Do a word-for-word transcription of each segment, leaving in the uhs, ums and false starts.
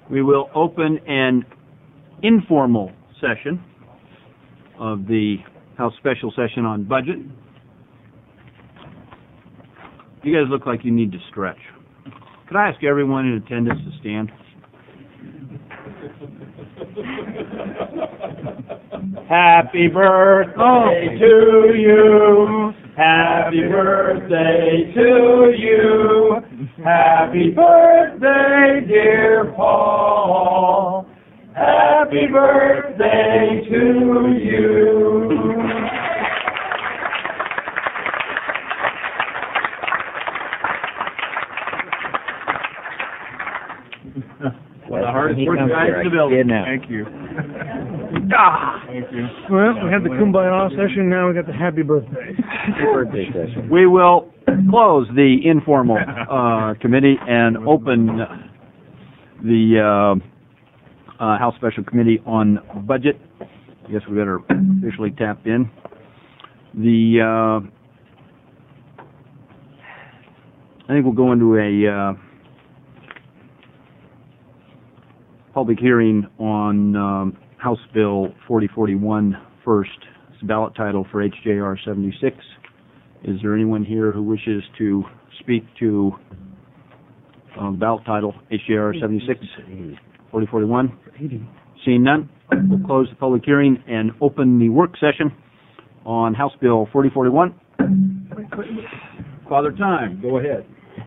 We will open an informal session of the House Special Session on Budget. You guys look like you need to stretch. Could I ask everyone in attendance to stand? Happy birthday oh. to you. Happy birthday to you. Happy birthday, dear Paul. Happy birthday to you. One of the hardest working guys in the building. Thank you. Ah. Thank you. Well, we had the Kumbaya session, now we got the happy birthday. Happy birthday session. We will close the informal uh, committee and open the uh, uh, House Special Committee on Budget. I guess we better officially tap in. The uh, I think we'll go into a uh, public hearing on um, House Bill forty forty-one first. It's the ballot title for H J R seventy-six. Is there anyone here who wishes to speak to um, ballot title H J R seventy-six, forty forty-one? Seeing none, we'll close the public hearing and open the work session on House Bill forty forty-one. Father Time, go ahead.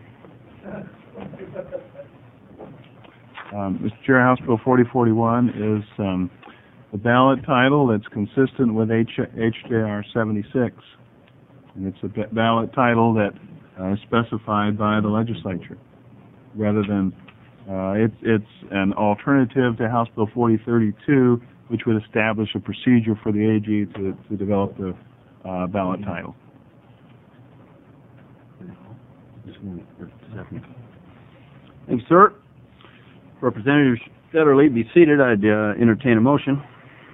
Um, Mister Chair, House Bill forty forty-one is um, the ballot title that's consistent with H J R seventy-six. And it's a ballot title that uh, is specified by the legislature, rather than uh, it's it's an alternative to House Bill forty thirty-two, which would establish a procedure for the A G to, to develop the uh, ballot title. Thanks, sir. Representative Federley, be seated. I'd uh, entertain a motion.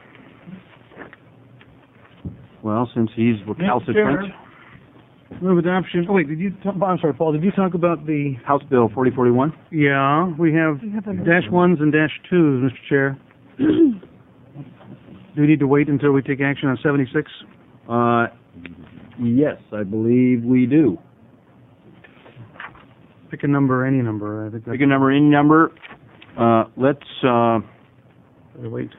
Well, since he's recalcitrant. Move adoption. Oh, wait, did you talk, I'm sorry, Paul, did you talk about the... House Bill forty forty-one? Yeah, we have dash ones and dash twos, Mister Chair. Do we need to wait until we take action on seventy-six? Uh, yes, I believe we do. Pick a number, any number. I think that's... Pick a number, any number. Uh, let's, uh... Wait.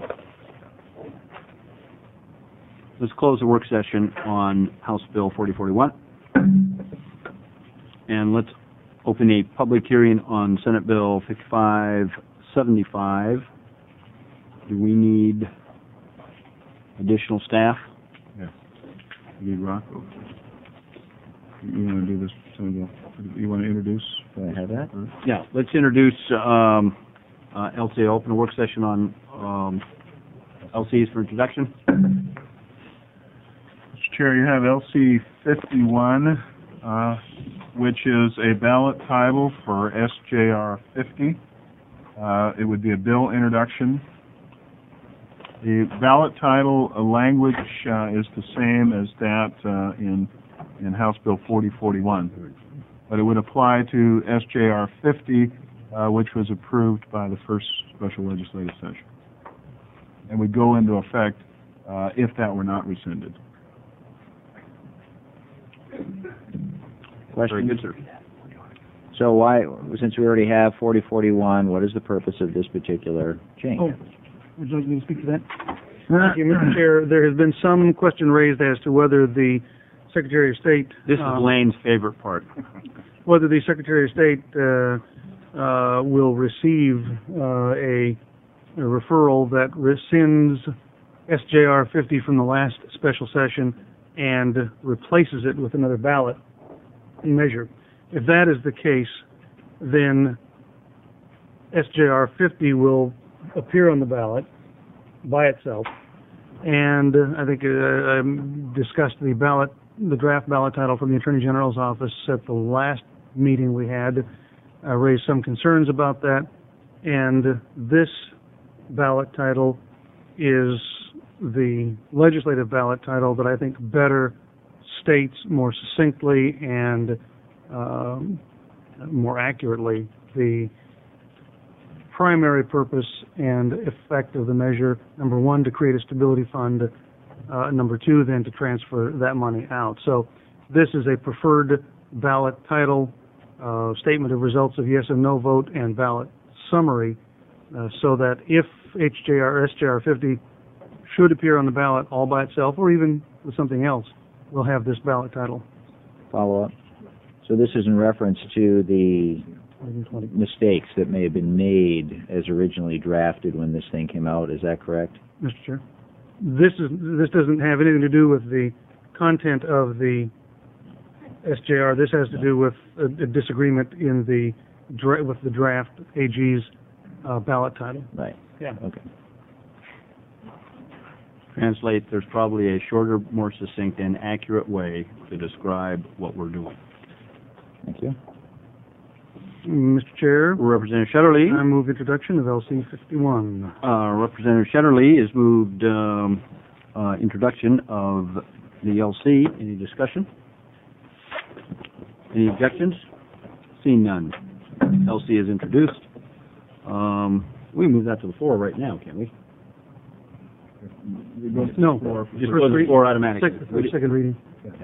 Let's close the work session on House Bill forty forty-one. And let's open a public hearing on Senate Bill fifty-five seventy-five. Do we need additional staff? Yeah. You need Rocco. You want to do this? You want to introduce? Can I have that? Yeah, let's introduce um, uh, L C. Open a work session on um, L Cs for introduction. Mister Chair, you have L C fifty-one, uh, which is a ballot title for S J R fifty. Uh, it would be a bill introduction. The ballot title uh, language uh, is the same as that uh, in in House Bill forty forty-one, but it would apply to S J R fifty, uh, which was approved by the first special legislative session, and would go into effect uh, if that were not rescinded. Question? Very good, sir. So why, since we already have forty forty-one, what is the purpose of this particular change? Oh, would you like me to speak to that? Thank you, Mister Chair. There has been some question raised as to whether the Secretary of State... This is uh, Lane's favorite part. Whether the Secretary of State uh, uh, will receive uh, a, a referral that rescinds S J R fifty from the last special session and replaces it with another ballot measure. If that is the case, then S J R fifty will appear on the ballot by itself, and uh, I think uh, I discussed the ballot, the draft ballot title from the Attorney General's office at the last meeting we had, uh, raised some concerns about that, and this ballot title is the legislative ballot title that I think better states more succinctly and um, more accurately the primary purpose and effect of the measure, number one, to create a stability fund, uh, number two, then to transfer that money out. So this is a preferred ballot title, uh, statement of results of yes and no vote, and ballot summary, uh, so that if H J R, S J R fifty should appear on the ballot all by itself, or even with something else, we'll have this ballot title. Follow up. So this is in reference to the mistakes that may have been made as originally drafted when this thing came out. Is that correct? Mister Chair, this is this doesn't have anything to do with the content of the S J R. This has to do with a, a disagreement in the dra with the draft A G's uh, ballot title. Right. Yeah. Okay. Translate, there's probably a shorter, more succinct, and accurate way to describe what we're doing. Thank you. Mister Chair, Representative Shetterly. I move introduction of L C fifty-one. Uh, Representative Shetterly has moved um, uh, introduction of the L C. Any discussion? Any objections? Seeing none. L C is introduced. Um, we can move that to the floor right now, can't we? No, Just go to the floor automatically. Second, for second reading.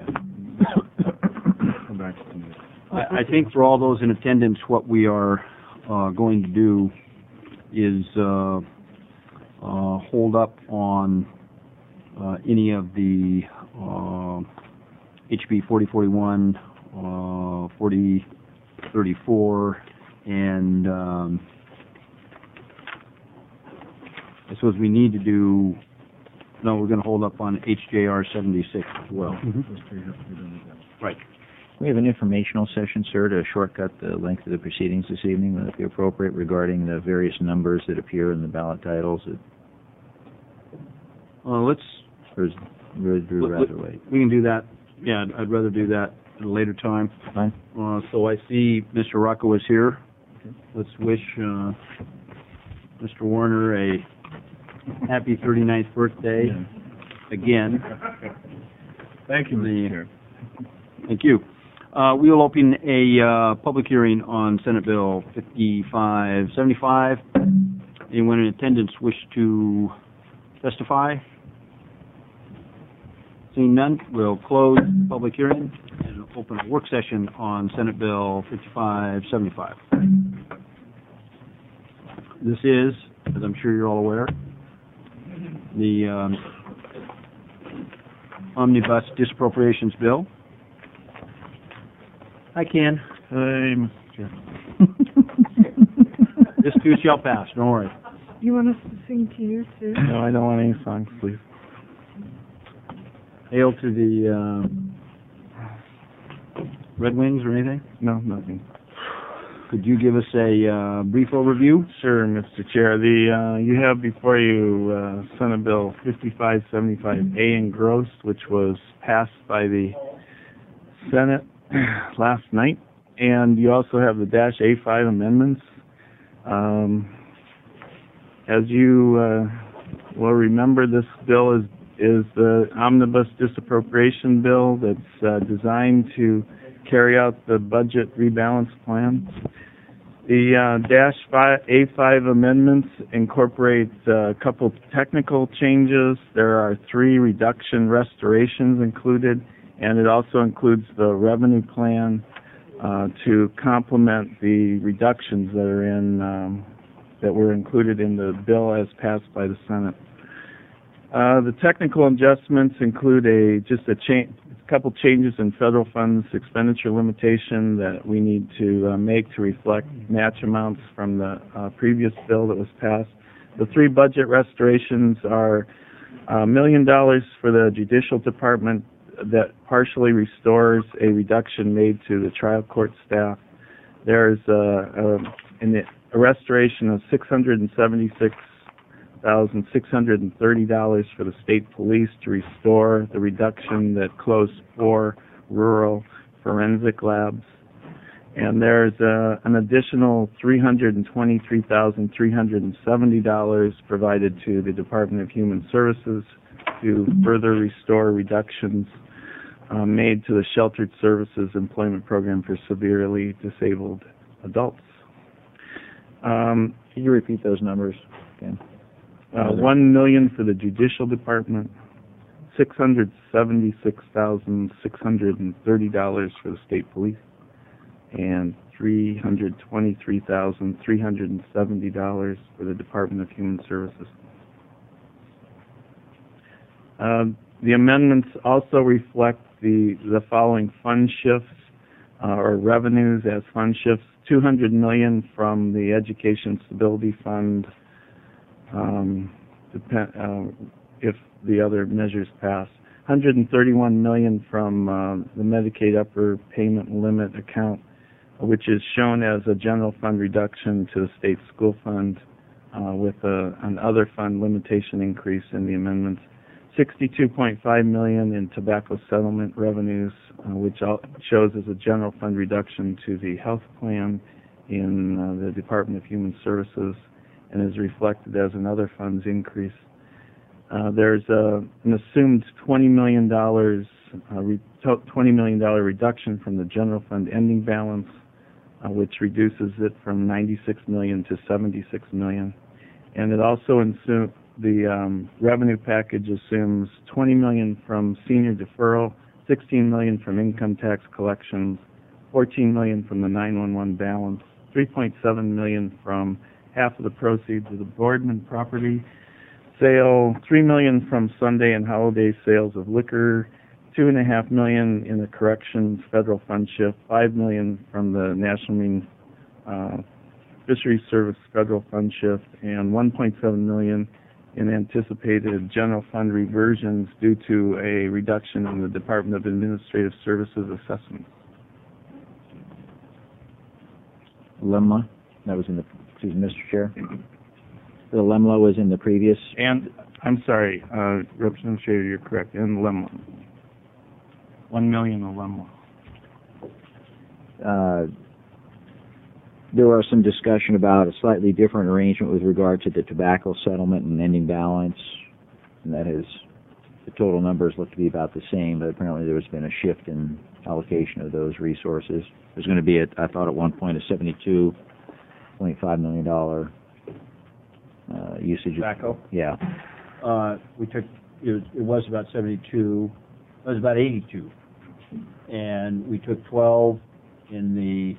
Come back to me. I, I think for all those in attendance, what we are uh, going to do is uh, uh, hold up on uh, any of the uh, H B forty forty-one, uh, forty thirty-four, and um, I suppose we need to do, no, we're going to hold up on H J R seventy-six as well. Mm-hmm. Right. We have an informational session, sir, to shortcut the length of the proceedings this evening. Would that be appropriate regarding the various numbers that appear in the ballot titles? Uh, let's, Or is would you Let- rather wait? we can do that. Yeah, I'd, I'd rather do that at a later time. Fine. Uh, so I see Mister Rocco is here. Let's wish uh, Mister Warner a happy thirty-ninth birthday again. Thank you, Mister Chair. Thank you. Uh, we will open a uh, public hearing on Senate Bill fifty-five seventy-five. Anyone in attendance wish to testify? Seeing none, we'll close the public hearing and open a work session on Senate Bill fifty-five seventy-five. This is, as I'm sure you're all aware, the um, Omnibus Disappropriations Bill. I can. Hey, Mister Chair. This too shall pass, don't worry. You want us to sing to you, too? No, I don't want any songs, please. Hail to the uh, Red Wings or anything? No, nothing. Could you give us a uh, brief overview? Sure, Mister Chair. The uh, you have before you uh, Senate Bill fifty-five seventy-five A engrossed, which was passed by the Senate last night, and you also have the dash A five amendments. Um, as you uh, will remember, this bill is is the omnibus disappropriation bill that's uh, designed to carry out the budget rebalance plan. The uh, dash A five amendments incorporate uh, a couple technical changes. There are three reduction restorations included, and it also includes the revenue plan uh, to complement the reductions that are in um, that were included in the bill as passed by the Senate. Uh, the technical adjustments include a just a change. A couple changes in federal funds expenditure limitation that we need to uh, make to reflect match amounts from the uh, previous bill that was passed. The three budget restorations are a million dollars for the Judicial Department that partially restores a reduction made to the trial court staff. There's a, a, in a restoration of six hundred seventy-six thousand six hundred thirty dollars for the state police to restore the reduction that closed four rural forensic labs. And there's uh, an additional three hundred twenty-three thousand three hundred seventy dollars provided to the Department of Human Services to further restore reductions uh, made to the Sheltered Services Employment Program for severely disabled adults. Um, Can you repeat those numbers again? Uh, one million for the judicial department, six hundred seventy-six thousand six hundred and thirty dollars for the state police, and three hundred twenty-three thousand three hundred and seventy dollars for the Department of Human Services. Um, the amendments also reflect the the following fund shifts uh, or revenues as fund shifts: two hundred million dollars from the Education Stability Fund. Um, depend, uh, if the other measures pass, one hundred thirty-one million dollars from uh, the Medicaid upper payment limit account, which is shown as a general fund reduction to the state school fund, uh, with a, an other fund limitation increase in the amendments. sixty-two point five million dollars in tobacco settlement revenues, uh, which all shows as a general fund reduction to the health plan in uh, the Department of Human Services, and is reflected as another funds increase. Uh, there's a, an assumed twenty million dollars, uh, re twenty million dollars reduction from the general fund ending balance, uh, which reduces it from ninety-six million dollars to seventy-six million dollars. And it also assumes the um, revenue package assumes twenty million dollars from senior deferral, sixteen million dollars from income tax collections, fourteen million dollars from the nine one one balance, three point seven million dollars from half of the proceeds of the Boardman property sale, three million dollars from Sunday and holiday sales of liquor, two and a half million dollars in the corrections federal fund shift, five million dollars from the National Marine uh, Fisheries Service federal fund shift, and one point seven million dollars in anticipated general fund reversions due to a reduction in the Department of Administrative Services assessment. Lemla, that was in the, excuse me, Mister Chair. The Lemla was in the previous. And, I'm sorry, uh, Representative Shader, you're correct, and Lemla. One million of Lemla. Uh, there was some discussion about a slightly different arrangement with regard to the tobacco settlement and ending balance, and that is, the total numbers look to be about the same, but apparently there has been a shift in allocation of those resources. There's going to be, a, I thought at one point, a seventy-two point five million dollars uh, usage. Tobacco? Yeah. Uh, we took, it was, it was about seventy-two, it was about eighty-two. And we took twelve in the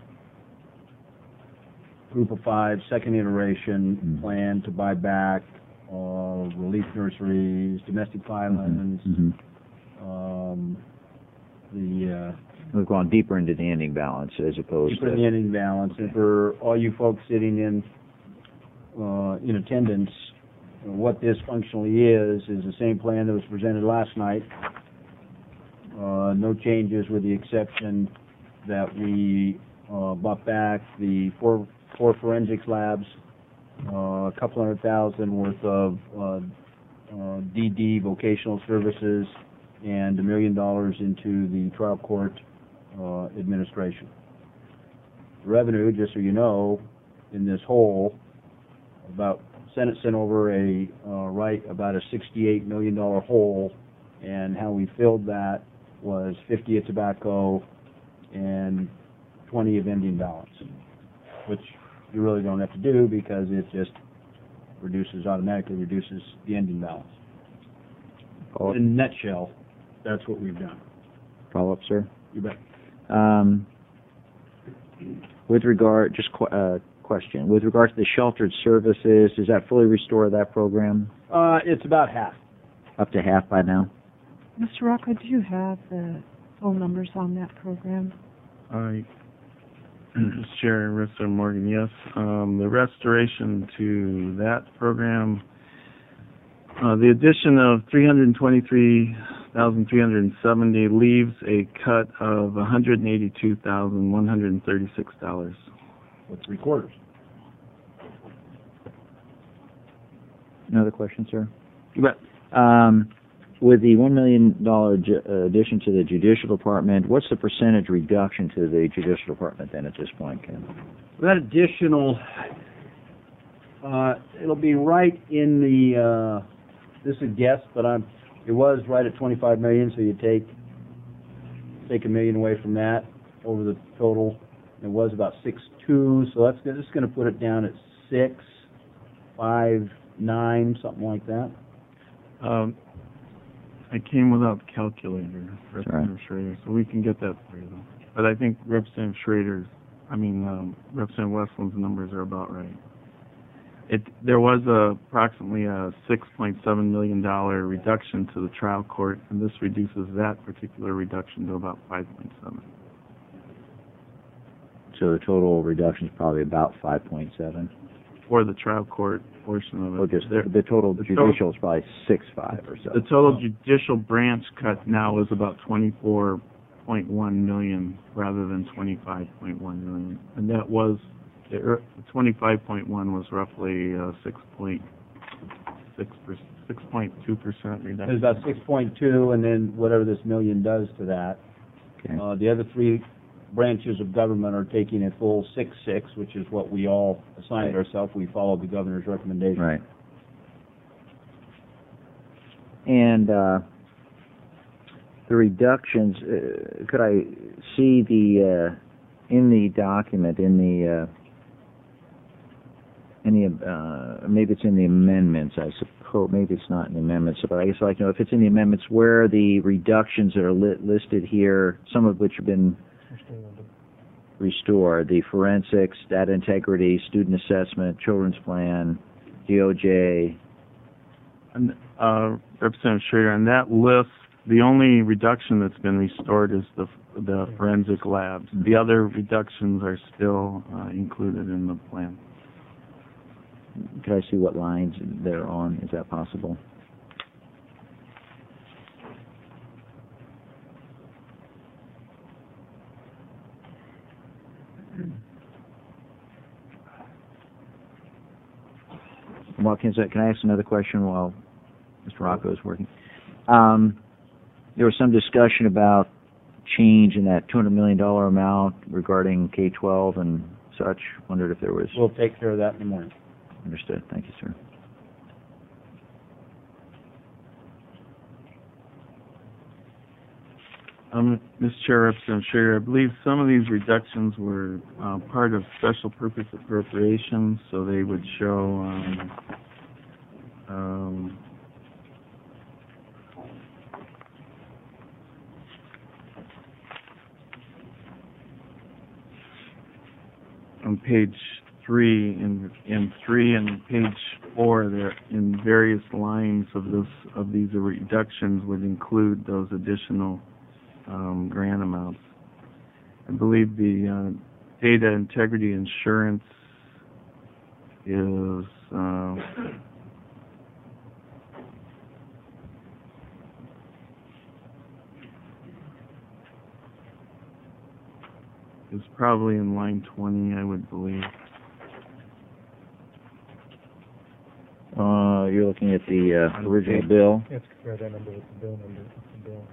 group of five, second iteration Mm-hmm. plan to buy back uh, relief nurseries, domestic violence, Mm-hmm. um, the uh, We've gone deeper into the ending balance as opposed keeping to the ending balance. And for all you folks sitting in uh, in attendance, what this functionally is is the same plan that was presented last night. Uh, no changes, with the exception that we uh, bought back the four four forensics labs, uh, a couple hundred thousand worth of uh, uh, D D vocational services, and a million dollars into the trial court uh, administration. Revenue, just so you know, in this whole, about Senate sent over a uh, right about a sixty-eight million dollar hole, and how we filled that was fifty of tobacco and twenty of ending balance, which you really don't have to do because it just reduces, automatically reduces the ending balance. In a nutshell, that's what we've done. follow-up, sir. You bet. Um, with regard, just qu uh, question, with regard to the sheltered services, does that fully restore that program? Uh, it's about half. Up to half by now? Mister Rocco, do you have the phone numbers on that program? I, Mister Chair, Mister Morgan, yes. Um, the restoration to that program, uh, the addition of three hundred twenty-three thousand three hundred seventy leaves a cut of one hundred eighty-two thousand one hundred thirty-six dollars. With three quarters. Another question, sir? You bet. Um, with the one million dollars ju uh, addition to the judicial department, what's the percentage reduction to the judicial department then at this point, Ken? That additional, uh, it'll be right in the, uh, this is a guess, but I'm, it was right at twenty-five million, so you take, take a million away from that over the total. It was about six two, so that's, that's going to put it down at six. five nine, something like that? Um, I came without the calculator, right. Representative Schrader, so we can get that for you though. But I think Representative Schrader's, I mean, um, Representative Westland's numbers are about right. It, there was a, approximately a six point seven million dollar reduction to the trial court, and this reduces that particular reduction to about five point seven. So the total reduction is probably about five point seven. For the trial court portion of it. Well, just There- the total the total- judicial is probably six five or so. The total judicial branch cut now is about twenty-four point one million rather than twenty-five point one million. And that was, the er- twenty-five point one was roughly uh, six point six percent, six point two percent reduction. There's about six point two, and then whatever this million does to that. Okay. Uh, the other three branches of government are taking a full six six, which is what we all assigned Right. ourselves. We followed the governor's recommendation. Right. And uh, the reductions, uh, could I see the, uh, in the document, in the, uh, in the, uh, maybe it's in the amendments, I suppose, maybe it's not in the amendments, but I guess I'd like to know if it's in the amendments where the reductions that are li- listed here, some of which have been restored, the forensics, data integrity, student assessment, children's plan, D O J. And, uh, Representative Schrader, on that list, the only reduction that's been restored is the the forensic labs. The other reductions are still uh, included in the plan. Could I see what lines they're on? Is that possible? Well, can I, can I ask another question while Mister Rocco is working? Um, there was some discussion about change in that two hundred million dollars amount regarding K twelve and such. Wondered if there was... We'll take care of that in the morning. Understood. Thank you, sir. Um, Mister Chair, Representative Schrader, I believe some of these reductions were uh, part of special purpose appropriations, so they would show um, um, on page three, in in three and page four, there in various lines of this of these reductions would include those additional um, grant amounts. I believe the uh, data integrity insurance is uh, is probably in line twenty, I would believe. Uh, you're looking at the uh, original bill. Let's compare that number with the bill number. The bill.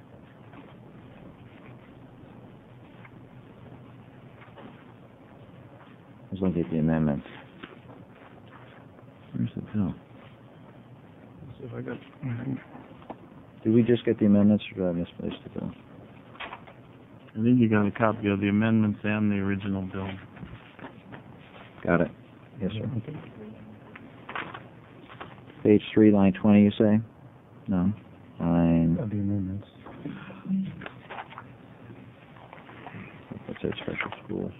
I was looking at the amendments. Where's the bill? So if I got, Did we just get the amendments, or did I misplace the bill? I think you got a copy of the amendments and the original bill. Got it. Yes, sir. Page three, line twenty, you say? No. Line, Of the amendments. what's that, special schools?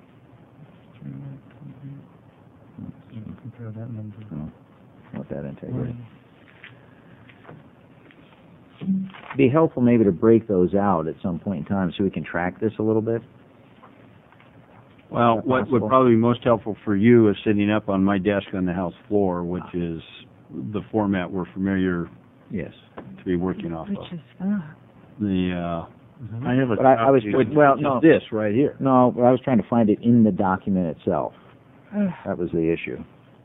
Compare that number. No, not that integrity. Be helpful maybe to break those out at some point in time so we can track this a little bit. Well, Is that what would possible? probably be most helpful for you is sitting up on my desk on the House floor, which is the format we're familiar Yes. to be working off Which of. is that? The, uh, I have a But I, I was, copy. well, which no, is this right here. no, I was trying to find it in the document itself. Ugh. That was the issue.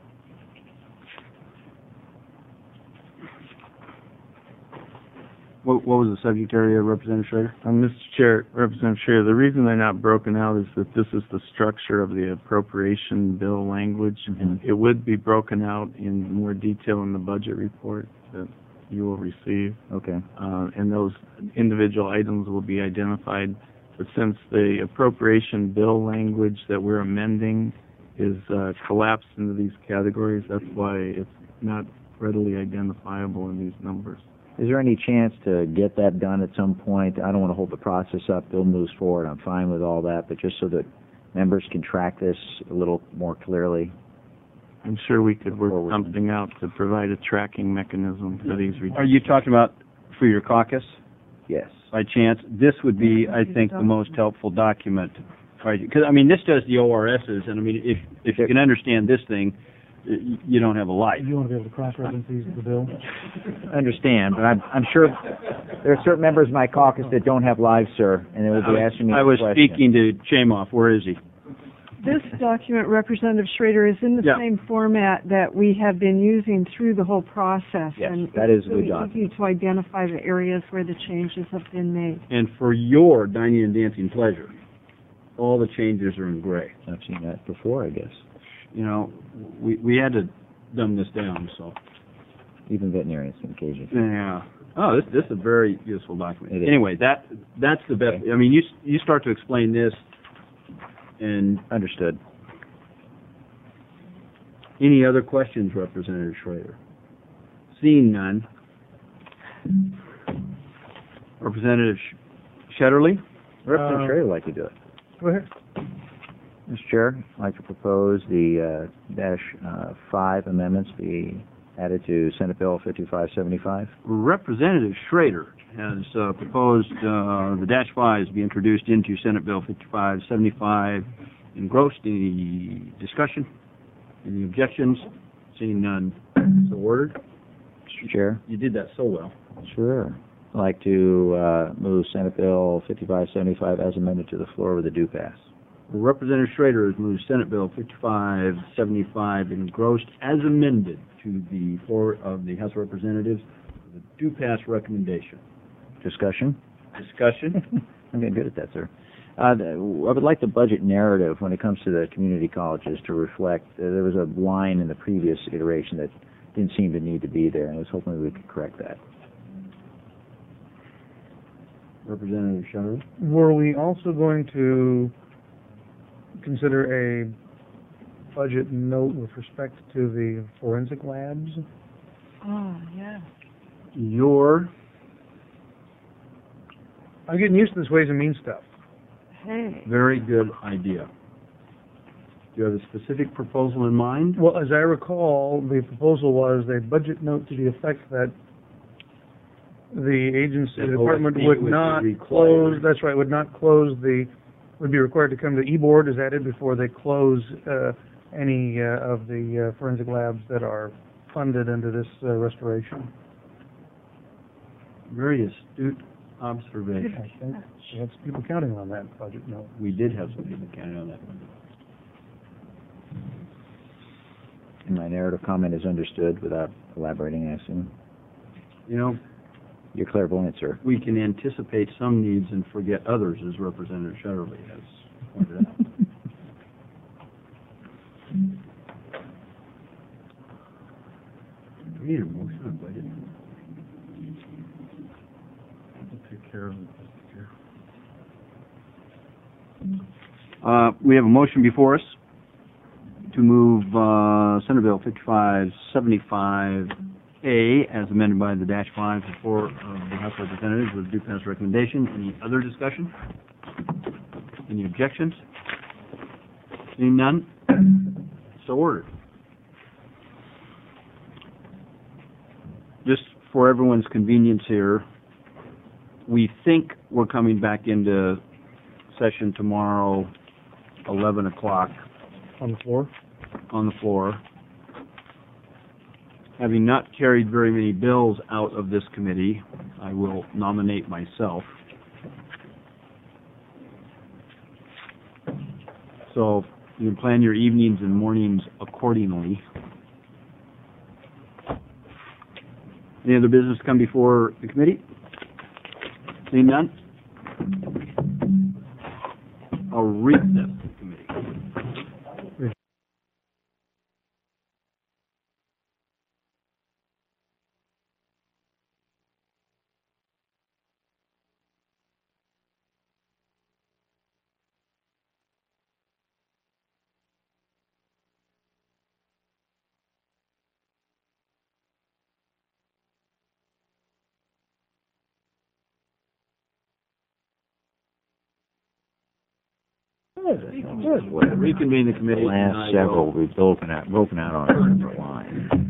What, what was the subject area, Representative Schrader? Uh, Mister Chair, Representative Schrader, the reason they're not broken out is that this is the structure of the appropriation bill language. Mhm. It would be broken out in more detail in the budget report that you will receive, Okay. uh, and those individual items will be identified. But since the appropriation bill language that we're amending is uh, collapsed into these categories. That's why it's not readily identifiable in these numbers. Is there any chance to get that done at some point? I don't want to hold the process up. Bill moves forward. I'm fine with all that, but just so that members can track this a little more clearly. I'm sure we could work Forward. something out to provide a tracking mechanism for these reductions. Are you talking about for your caucus? Yes. By chance, this would be, I think, the most helpful document. Right? Because, I mean, this does the O R Ss, and I mean, if, if you can understand this thing, y- you don't have a life. You want to be able to cross-reference these with the bill? I understand, but I'm, I'm sure there are certain members of my caucus that don't have lives, sir, and they will be asking me I a was question. speaking to Chamoff. Where is he? This document, Representative Schrader, is in the Yeah. same format that we have been using through the whole process. Yes, and that is a good it's really document. easy to identify the areas where the changes have been made. And for your dining and dancing pleasure, all the changes are in gray. I've seen that before, I guess. You know, we we had to dumb this down, so. Even veterinarians can occasionally. Yeah. Oh, this this is a very useful document. It is. Anyway, that that's the best. I mean, you s- you start to explain this, and Understood. any other questions, Representative Schrader? Seeing none. Representative Sh- Shetterly? Representative Uh, Schrader would like to do it. Go ahead. Mister Chair, I'd like to propose the uh, dash uh, five amendments be added to Senate Bill fifty-five seventy-five. Representative Schrader has uh, proposed uh, the dash fives be introduced into Senate Bill fifty-five seventy-five. Engrossed. Any discussion? Any objections? Seeing none. So ordered. Mister Chair? You did that so well. Sure. I'd like to uh, move Senate Bill fifty-five seventy-five as amended to the floor with a due pass. Representative Schrader has moved Senate Bill fifty-five seventy-five engrossed as amended to the floor of the House of Representatives with a due pass recommendation. Discussion? Discussion? I'm getting good at that, sir. Uh, the- I would like the budget narrative when it comes to the community colleges to reflect, uh, there was a line in the previous iteration that didn't seem to need to be there, and I was hoping we could correct that. Representative Schrader? Were we also going to consider a budget note with respect to the forensic labs? Oh, yeah. Your I'm getting used to this Ways and Means stuff. Hey. very good idea. Do you have a specific proposal in mind? Well, as I recall, the proposal was a budget note to the effect that the agency, That the department O S B would would be not required. close, that's right, would not close the, would be required to come to E-Board as added before they close uh, any uh, of the uh, forensic labs that are funded under this uh, restoration. Very astute observation. I think we had some people counting on that budget note. We did have some people counting on that one. And my narrative comment is understood without elaborating, I assume. You know, You're clairvoyant, sir. we can anticipate some needs and forget others, as Representative Shetterly has pointed out. Do we need a motion on budget? We'll take care of it, Mister Chair. Uh, we have a motion before us to move uh, Senate Bill fifty-five seventy-five A as amended by the dash five to floor of the House of Representatives with due pass recommendation. Any other discussion? Any objections? Seeing none? So ordered. Just for everyone's convenience here, we think we're coming back into session tomorrow, eleven o'clock On the floor? on the floor. Having not carried very many bills out of this committee, I will nominate myself. So you can plan your evenings and mornings accordingly. Any other business come before the committee? Seeing none? I'll recess the committee. Good. Reconvene the The committee. and I last will- several, we've broken out, broken out on a different line.